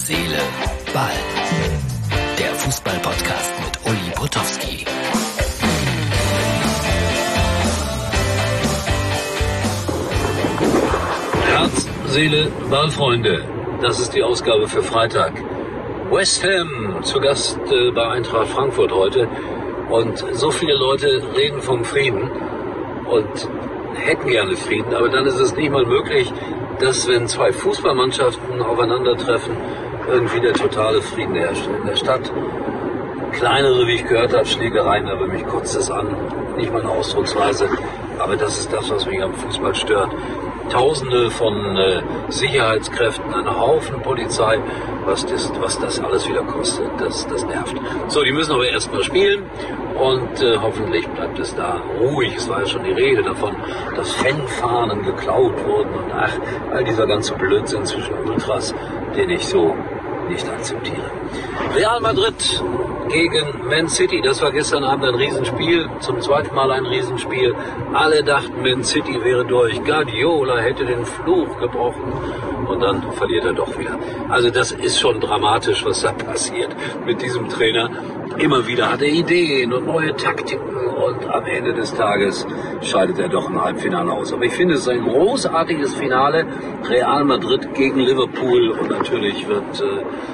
Seele, Ball. Der Fußball-Podcast mit Uli Potowski. Herz, Seele, Ball, Freunde. Das ist die Ausgabe für Freitag. West Ham zu Gast bei Eintracht Frankfurt heute. Und so viele Leute reden vom Frieden und hätten gerne Frieden, aber dann ist es nicht mal möglich, dass, wenn zwei Fußballmannschaften aufeinandertreffen, irgendwie der totale Frieden herrscht in der Stadt. Kleinere, wie ich gehört habe, Schlägereien, aber mich kotzt es an. Nicht meine Ausdrucksweise, aber das ist das, was mich am Fußball stört. Tausende von Sicherheitskräften, ein Haufen Polizei, was das alles wieder kostet, das nervt. So, die müssen aber erstmal spielen und hoffentlich bleibt es da ruhig. Es war ja schon die Rede davon, dass Fanfahnen geklaut wurden und all dieser ganze Blödsinn zwischen Ultras, den ich so nicht akzeptiere. Real Madrid gegen Man City, das war gestern Abend ein Riesenspiel, zum zweiten Mal ein Riesenspiel. Alle dachten, Man City wäre durch, Guardiola hätte den Fluch gebrochen und dann verliert er doch wieder. Also das ist schon dramatisch, was da passiert mit diesem Trainer. Immer wieder hat er Ideen und neue Taktiken und am Ende des Tages scheidet er doch im Halbfinale aus. Aber ich finde, es ist ein großartiges Finale, Real Madrid gegen Liverpool, und natürlich wird,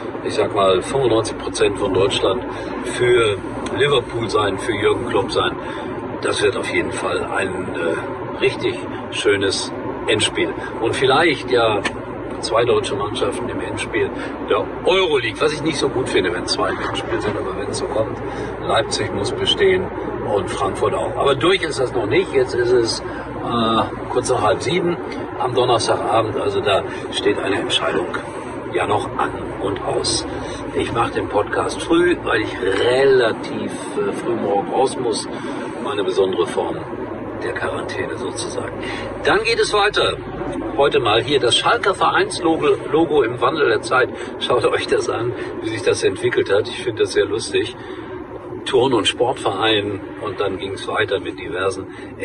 95% von Deutschland für Liverpool sein, für Jürgen Klopp sein. Das wird auf jeden Fall ein richtig schönes Endspiel. Und vielleicht ja zwei deutsche Mannschaften im Endspiel der Euroleague, was ich nicht so gut finde, wenn zwei im Endspiel sind, aber wenn es so kommt, Leipzig muss bestehen und Frankfurt auch. Aber durch ist das noch nicht, jetzt ist es kurz nach 6:30 am Donnerstagabend, also da steht eine Entscheidung ja noch an und aus. Ich mache den Podcast früh, weil ich relativ früh morgen raus muss, meine besondere Form der Quarantäne sozusagen. Dann geht es weiter. Heute mal hier das Schalker Vereinslogo im Wandel der Zeit. Schaut euch das an, wie sich das entwickelt hat. Ich finde das sehr lustig. Turn- und Sportverein, und dann ging es weiter mit diversen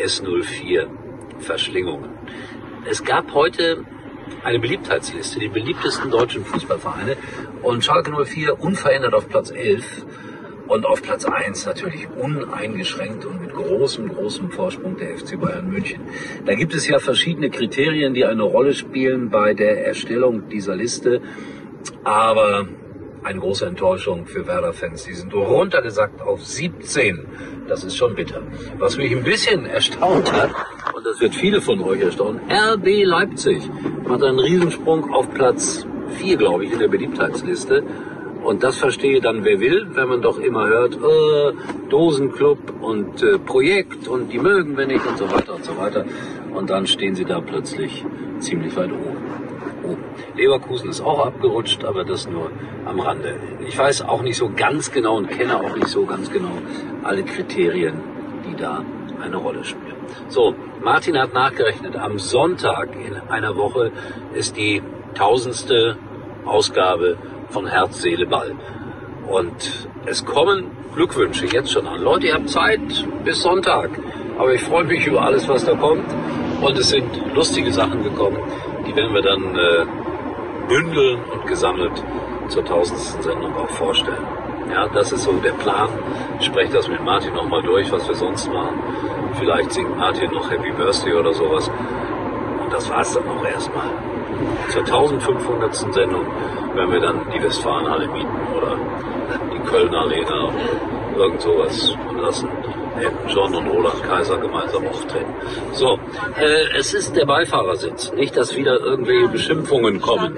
S04-Verschlingungen. Es gab heute eine Beliebtheitsliste, die beliebtesten deutschen Fußballvereine, und Schalke 04 unverändert auf Platz 11. Und auf Platz 1 natürlich uneingeschränkt und mit großem Vorsprung der FC Bayern München. Da gibt es ja verschiedene Kriterien, die eine Rolle spielen bei der Erstellung dieser Liste. Aber eine große Enttäuschung für Werder-Fans. Die sind runtergesackt auf 17. Das ist schon bitter. Was mich ein bisschen erstaunt hat, und das wird viele von euch erstaunen, RB Leipzig macht einen Riesensprung auf Platz 4, glaube ich, in der Beliebtheitsliste. Und das verstehe dann wer will, wenn man doch immer hört, Dosenclub und Projekt und die mögen wir nicht und so weiter und so weiter. Und dann stehen sie da plötzlich ziemlich weit oben. Leverkusen ist auch abgerutscht, aber das nur am Rande. Ich weiß auch nicht so ganz genau und kenne auch nicht so ganz genau alle Kriterien, die da eine Rolle spielen. So, Martin hat nachgerechnet, am Sonntag in einer Woche ist die 1000. Ausgabe von Herz, Seele, Ball. Und es kommen Glückwünsche jetzt schon an. Leute, ihr habt Zeit bis Sonntag. Aber ich freue mich über alles, was da kommt. Und es sind lustige Sachen gekommen. Die werden wir dann bündeln und gesammelt zur 1000. Sendung auch vorstellen. Ja, das ist so der Plan. Ich spreche das mit Martin nochmal durch, was wir sonst machen. Vielleicht singt Martin noch Happy Birthday oder sowas. Und das war's dann auch erstmal. Zur 1500. Sendung werden wir dann die Westfalenhalle mieten oder die Kölner Arena oder irgend sowas und lassen Elton John und Roland Kaiser gemeinsam auftreten. So, es ist der Beifahrersitz. Nicht, dass wieder irgendwelche Beschimpfungen kommen.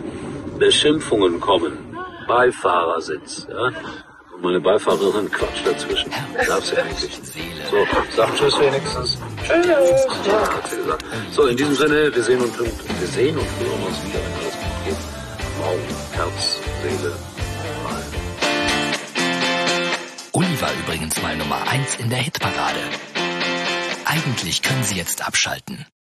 Beifahrersitz. Ja? Und meine Beifahrerin quatscht dazwischen. Darf's ja eigentlich. So, sag Tschüss wenigstens. Tschüss. Ja, hat sie gesagt. So, in diesem Sinne, wir sehen und hören uns wieder, wenn alles gut geht. Morgen, Herz, Seele, Ball. Uli war übrigens mal Nummer 1 in der Hitparade. Eigentlich können Sie jetzt abschalten.